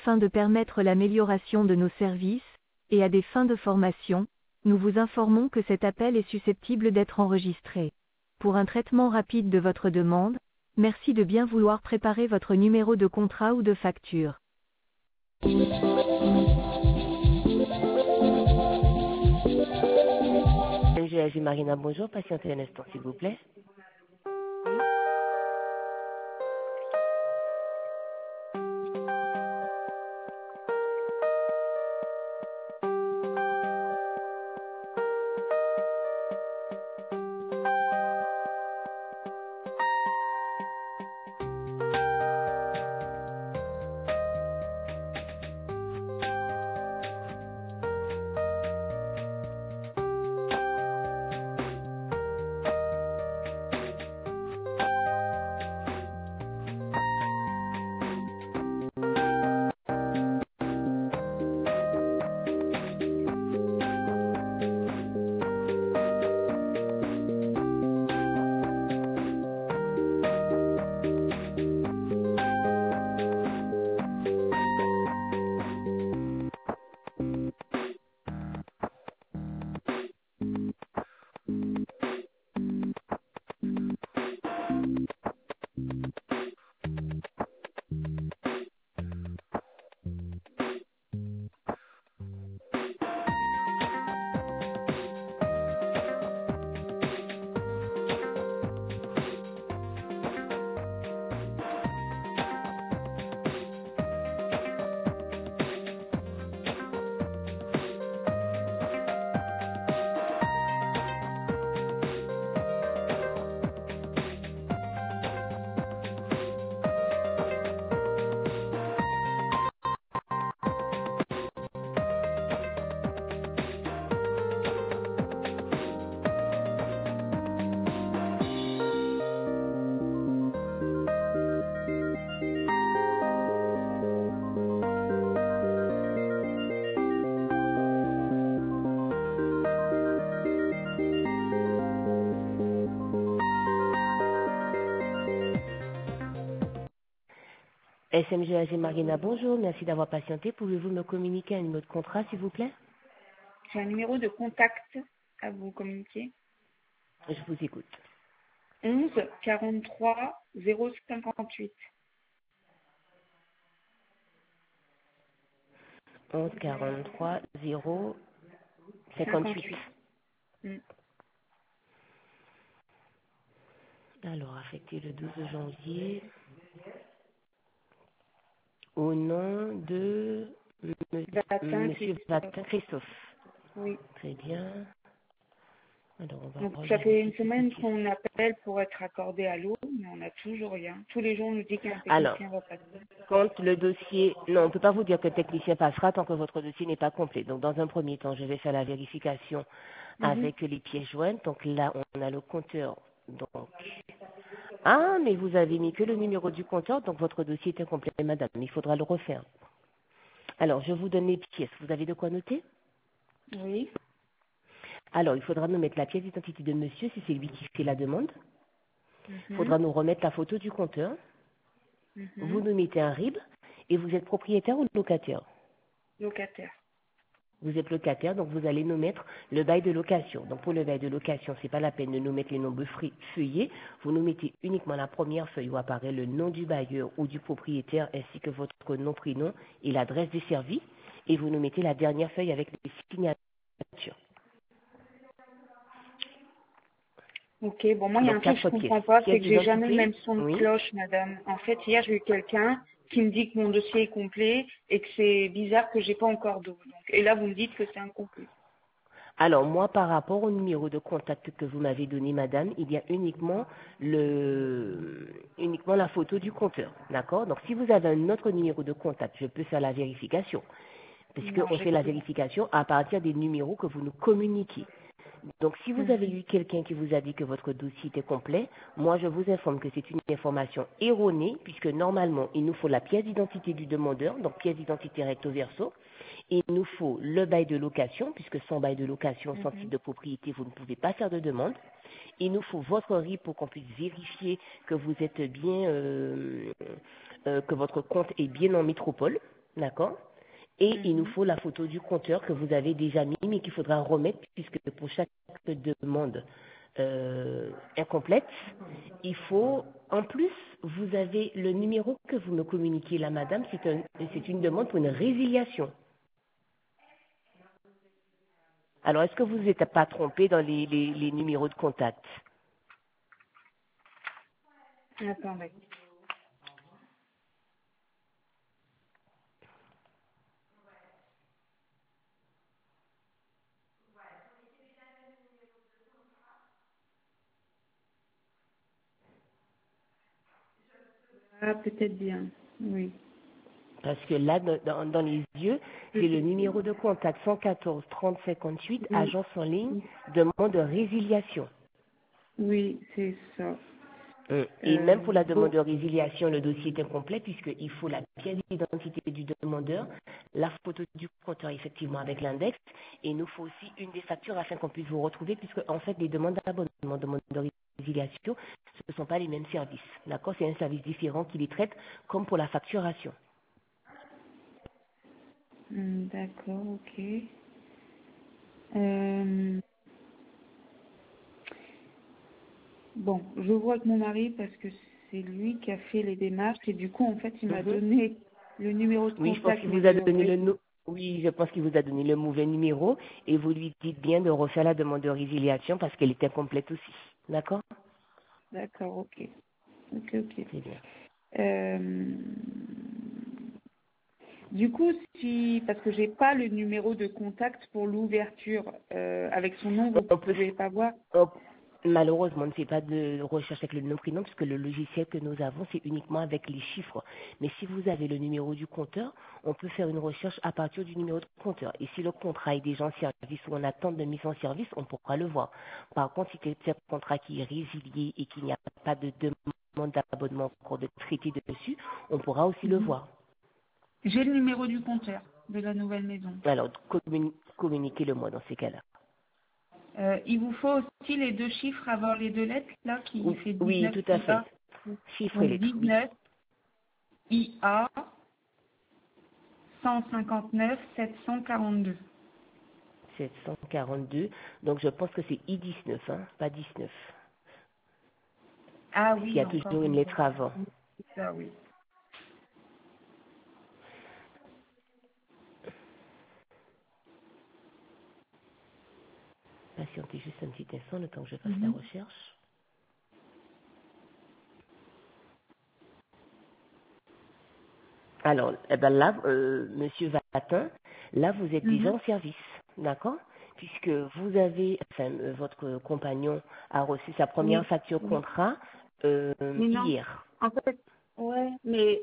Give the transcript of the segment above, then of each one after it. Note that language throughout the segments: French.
afin de permettre l'amélioration de nos services, et à des fins de formation, nous vous informons que cet appel est susceptible d'être enregistré. Pour un traitement rapide de votre demande, merci de bien vouloir préparer votre numéro de contrat ou de facture. MGAG Marina, bonjour, patientez un instant s'il vous plaît. SMGAG Marina, bonjour, merci d'avoir patienté. Pouvez-vous me communiquer un numéro de contrat, s'il vous plaît? J'ai un numéro de contact à vous communiquer. Je vous écoute. 11 43 058. 11 43 0 58. Alors, affecté le 12 janvier au nom de Monsieur Vatin Christophe. Oui. Très bien. Alors, on va Donc, ça fait une semaine qu'on appelle pour être accordé à l'eau, mais on n'a toujours rien. Tous les jours, on nous dit qu'un technicien va passer. Quand le dossier... Non, on ne peut pas vous dire que le technicien passera tant que votre dossier n'est pas complet. Donc, dans un premier temps, je vais faire la vérification avec les pièces jointes. Donc, là, on a le compteur. Donc... Ah, mais vous avez mis que le numéro du compteur, donc votre dossier est incomplet, madame. Il faudra le refaire. Alors, je vous donne les pièces. Vous avez de quoi noter? Oui. Alors, il faudra nous mettre la pièce d'identité de monsieur, si c'est lui qui fait la demande. Il faudra nous remettre la photo du compteur. Vous nous mettez un RIB et vous êtes propriétaire ou locataire? Locataire. Vous êtes locataire, donc vous allez nous mettre le bail de location. Donc pour le bail de location, c'est pas la peine de nous mettre les nombreux feuillets. Vous nous mettez uniquement la première feuille où apparaît le nom du bailleur ou du propriétaire ainsi que votre nom, prénom et l'adresse du service. Et vous nous mettez la dernière feuille avec les signatures. Ok, bon, moi, il y a un truc que je ne comprends pas, c'est que j'ai jamais le même son de cloche, madame. En fait, hier, j'ai eu quelqu'un qui me dit que mon dossier est complet et que c'est bizarre que j'ai pas encore d'eau. Et là, vous me dites que c'est incomplet. Alors, moi, par rapport au numéro de contact que vous m'avez donné, madame, il y a uniquement la photo du compteur. D'accord? Donc, si vous avez un autre numéro de contact, je peux faire la vérification. Puisqu'on fait la vérification à partir des numéros que vous nous communiquez. Donc, si vous avez eu quelqu'un qui vous a dit que votre dossier était complet, moi, je vous informe que c'est une information erronée, puisque normalement, il nous faut la pièce d'identité du demandeur, donc pièce d'identité recto verso. Il nous faut le bail de location, puisque sans bail de location, sans titre de propriété, vous ne pouvez pas faire de demande. Il nous faut votre RIB pour qu'on puisse vérifier que vous êtes bien, que votre compte est bien en métropole. d'accord? Et il nous faut la photo du compteur que vous avez déjà mis, mais qu'il faudra remettre, puisque pour chaque demande incomplète, il faut, en plus, vous avez le numéro que vous me communiquez là, madame, c'est une demande pour une résiliation. Alors, est-ce que vous n'êtes pas trompé dans les numéros de contact? Attendez. Ah, peut-être bien, oui. Parce que là, dans les yeux, c'est le numéro de contact 114 30 58, Oui. agence en ligne, demande de résiliation. Oui, c'est ça. Et même pour la demande de résiliation, le dossier est incomplet puisqu'il faut la pièce d'identité du demandeur, la photo du compteur effectivement avec l'index, et il nous faut aussi une des factures afin qu'on puisse vous retrouver puisque en fait les demandes d'abonnement, demandes de résiliation, ce ne sont pas les mêmes services. D'accord? C'est un service différent qui les traite comme pour la facturation. D'accord, ok. Bon, je vois avec mon mari parce que c'est lui qui a fait les démarches et du coup, en fait, il m'a donné le numéro de Oui, je pense contact. qu'il vous a donné oui, je pense qu'il vous a donné le mauvais numéro et vous lui dites bien de refaire la demande de résiliation parce qu'elle est incomplète aussi. D'accord? D'accord, ok. Ok. C'est bien. Du coup, parce que j'ai pas le numéro de contact pour l'ouverture avec son nom, vous ne pouvez pas voir. Malheureusement, on ne fait pas de recherche avec le nom prénom puisque le logiciel que nous avons, c'est uniquement avec les chiffres. Mais si vous avez le numéro du compteur, on peut faire une recherche à partir du numéro de compteur. Et si le contrat est déjà en service ou en attente de mise en service, on pourra le voir. Par contre, si c'est un contrat qui est résilié et qu'il n'y a pas de demande d'abonnement encore de traité dessus, on pourra aussi le voir. J'ai le numéro du compteur de la nouvelle maison. Alors, communiquez-le-moi dans ces cas-là. Il vous faut aussi les deux chiffres avant les deux lettres, là, qui fait 19. Oui, tout à fait. Chiffres et lettres, 19 IA 159 742. 742. Donc, je pense que c'est I19, hein, pas 19. Ah Parce oui, qu'il y a toujours une lettre avant. C'est ça, oui. Patientez juste un petit instant, le temps que je fasse la recherche. Alors, eh ben là, Monsieur Vatin, là, vous êtes déjà en service, d'accord? Puisque vous avez, enfin, votre compagnon a reçu sa première facture contrat hier. En fait, ouais, mais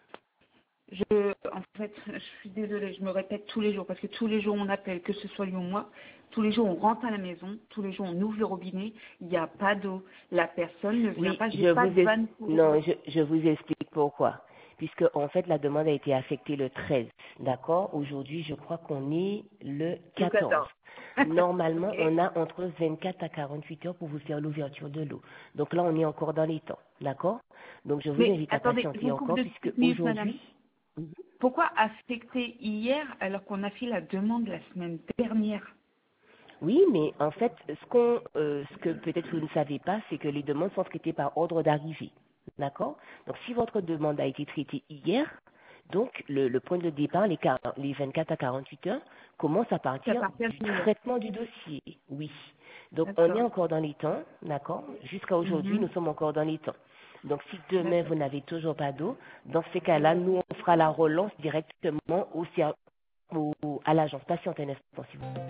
en fait, je suis désolée, je me répète tous les jours, parce que tous les jours on appelle, que ce soit lui ou moi, tous les jours on rentre à la maison, tous les jours on ouvre le robinet, il n'y a pas d'eau, la personne ne vient pas, j'ai pas de vanne pour... Non, je vous explique pourquoi. Puisque, en fait, la demande a été affectée le 13, d'accord? Aujourd'hui, je crois qu'on est le 14. Normalement, on a entre 24 à 48 heures pour vous faire l'ouverture de l'eau. Donc là, on est encore dans les temps, d'accord? Donc, je vous invite à patienter encore, puisque aujourd'hui... Pourquoi affecter hier alors qu'on a fait la demande la semaine dernière? Oui, mais en fait, ce que peut-être vous ne savez pas, c'est que les demandes sont traitées par ordre d'arrivée. D'accord? Donc, si votre demande a été traitée hier, donc le point de départ, les 24 à 48 heures, commence à partir du traitement du dossier. Oui. Donc, on est encore dans les temps, d'accord? Jusqu'à aujourd'hui, nous sommes encore dans les temps. Donc, si demain, vous n'avez toujours pas d'eau, dans ces cas-là, nous, on fera la relance directement à l'agence. Patientez un instant, s'il vous plaît.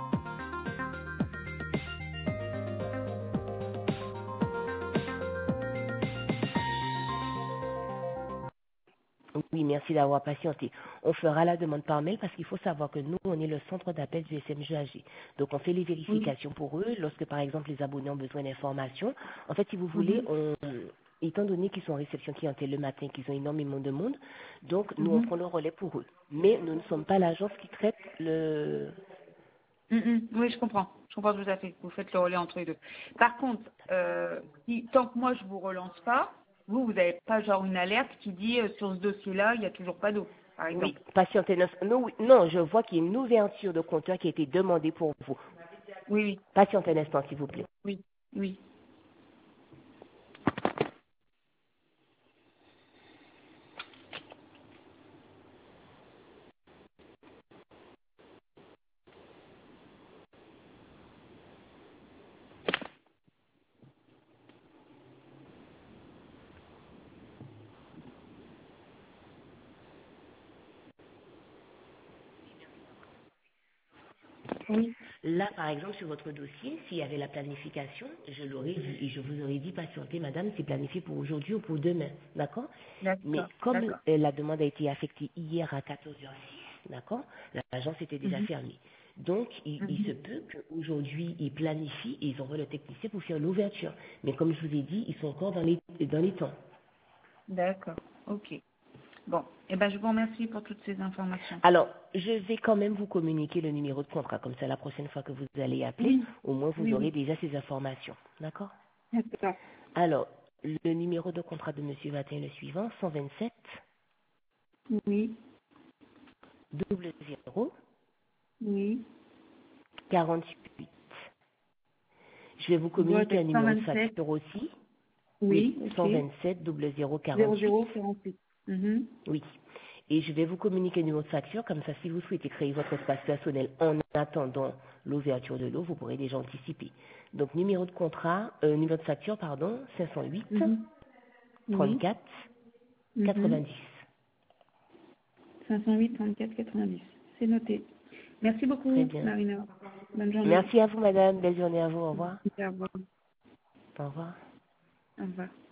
Oui, merci d'avoir patienté. On fera la demande par mail parce qu'il faut savoir que nous, on est le centre d'appel du SMGAG. Donc, on fait les vérifications pour eux lorsque, par exemple, les abonnés ont besoin d'informations. En fait, si vous voulez, étant donné qu'ils sont en réception clientèle le matin, qu'ils ont énormément de monde, donc nous, on prend le relais pour eux. Mais nous ne sommes pas l'agence qui traite le... Oui, je comprends. Je comprends tout à fait. Vous faites le relais entre les deux. Par contre, tant que moi, je vous relance pas, vous n'avez pas genre une alerte qui dit sur ce dossier-là, il n'y a toujours pas d'eau. par exemple. Oui, patientez. Non, je vois qu'il y a une ouverture de compteur qui a été demandée pour vous. Oui, oui. Patientez un instant, s'il vous plaît. Oui, oui. Oui. Là, par exemple, sur votre dossier, s'il y avait la planification, je l'aurais vu et je vous aurais dit patienter, madame, c'est planifié pour aujourd'hui ou pour demain, d'accord? Mais comme la demande a été affectée hier à 14h06, d'accord, l'agence était déjà fermée. Donc, il se peut qu'aujourd'hui, ils planifient et ils envoient le technicien pour faire l'ouverture. Mais comme je vous ai dit, ils sont encore dans les temps. D'accord, ok. Bon, eh ben, je vous remercie pour toutes ces informations. Alors, je vais quand même vous communiquer le numéro de contrat. Comme ça, la prochaine fois que vous allez appeler, au moins vous aurez déjà ces informations. D'accord? D'accord. Alors, le numéro de contrat de Monsieur Vatin est le suivant, 127 Oui. 00 Oui. 48. Je vais vous communiquer un numéro de facture aussi. Oui, 127 00 48. 0048. Oui. Et je vais vous communiquer le numéro de facture, comme ça, si vous souhaitez créer votre espace personnel en attendant l'ouverture de l'eau, vous pourrez déjà anticiper. Donc, numéro de contrat, numéro de facture, pardon, 508 34 90. 508 34 90. C'est noté. Merci beaucoup, Très bien. Marina. Bonne journée. Merci à vous, madame. Belle journée à vous. Au revoir. Au revoir. Au revoir. Au revoir.